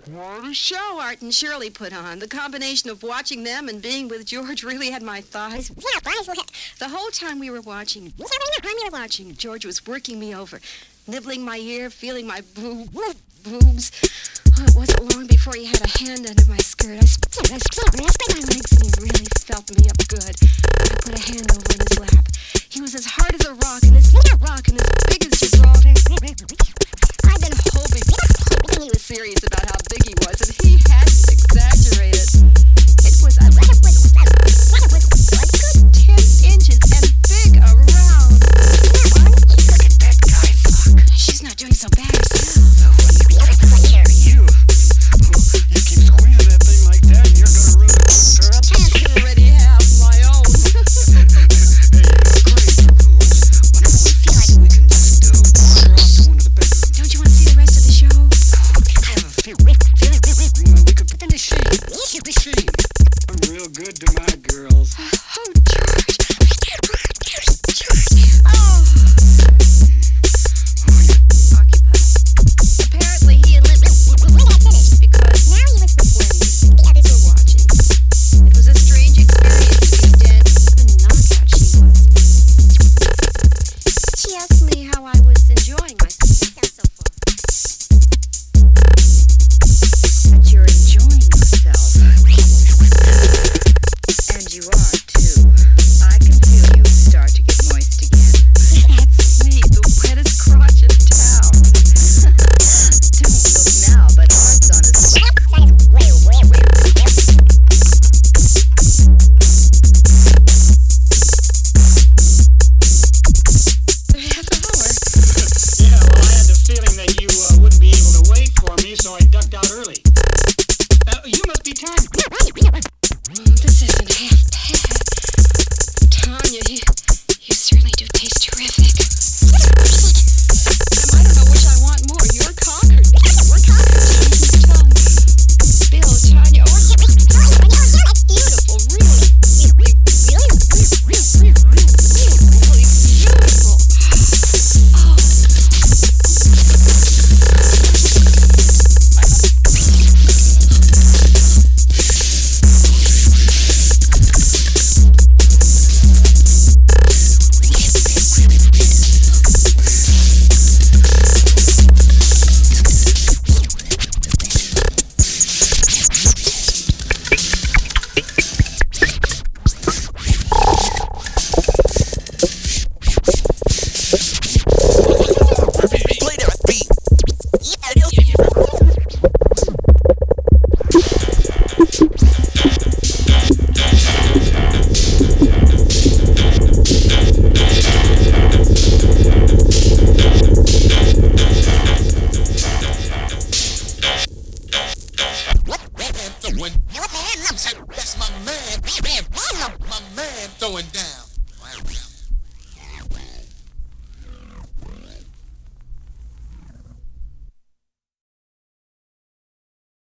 What a show Art and Shirley put on. The combination of watching them and being with George really had my thighs. The whole time we were watching, George was working me over, nibbling my ear, feeling my boobs. Oh, it wasn't long before he had a hand under my skirt. I spread my legs and he really felt me up good. I put a hand over in his lap. He was as hard as a rock and as big as Gibraltar. I'd been hoping he was serious about how big he was, and he hadn't exaggerated. It was a good 10 inches and big around. Look at that guy. Fuck. She's not doing so bad herself. You keep squeezing that thing like that, and you're gonna ruin it, girl. I already have my own. Hey, great. Whenever we feel like we can just wander off to one of the bedrooms. Don't you want to see the rest of the show? I have a feeling we could finish the scene. I'm real good to my girls. Oh, George. Oh. Occupied. Apparently he had lived finished because now he was with Wendy. The others were watching. It was a strange experience to be standing. What a knockout she was. She asked me how I was enjoying myself so far. That you're enjoying yourself. And you are, too. I can feel you start to get moist again. That's me, the wettest crotch in town. Don't look now, but Art's on his half hour. Yeah, well, I had the feeling that you wouldn't be able to wait for me, so I ducked out early. You must be tired.